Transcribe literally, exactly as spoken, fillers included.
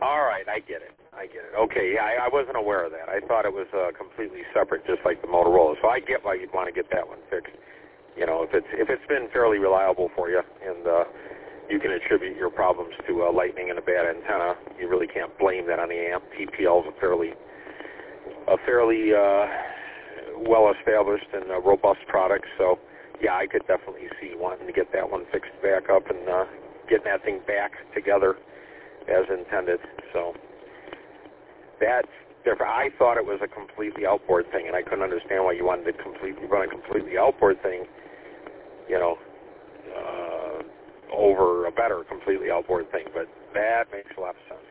All right, I get it. I get it. Okay, yeah, I, I wasn't aware of that. I thought it was uh, completely separate, just like the Motorola. So I get why you'd want to get that one fixed. You know, if it's if it's been fairly reliable for you, and uh, you can attribute your problems to uh, lightning and a bad antenna, you really can't blame that on the amp. T P L is a fairly a fairly uh, well-established and uh, robust product. So yeah, I could definitely see wanting to get that one fixed back up and uh, getting that thing back together as intended. So that's different. I thought it was a completely outboard thing, and I couldn't understand why you wanted to completely run a completely outboard thing, you know, uh, over a better completely outboard thing. But that makes a lot of sense.